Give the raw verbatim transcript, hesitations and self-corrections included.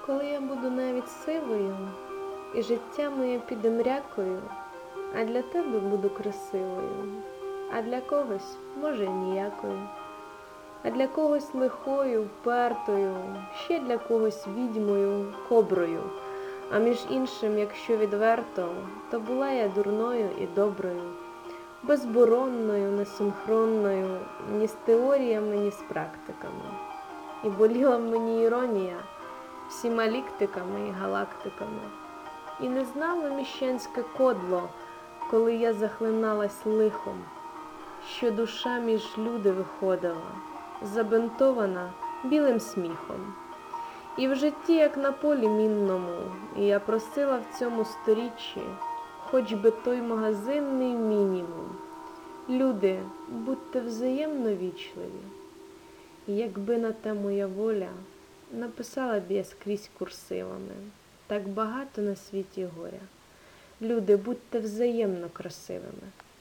Коли я буду навіть сивою, і життя моє піде мрякою, а для тебе буду красивою, а для когось, може, ніякою, а для когось лихою, впертою, ще для когось відьмою, коброю, а між іншим, якщо відверто, то була я дурною і доброю, безборонною, несинхронною, ні з теоріями, ні з практиками. І боліла мені іронія всіма ліктиками і галактиками. І не знало міщанське кодло, коли я захлиналась лихом, що душа між люди виходила, забинтована білим сміхом. І в житті, як на полі мінному, і я просила в цьому сторіччі хоч би той магазинний мінімум. Люди, будьте взаємно вічливі. І якби на те моя воля, написала б я скрізь курсивами. Так багато на світі горя. Люди, будьте взаємно красивими.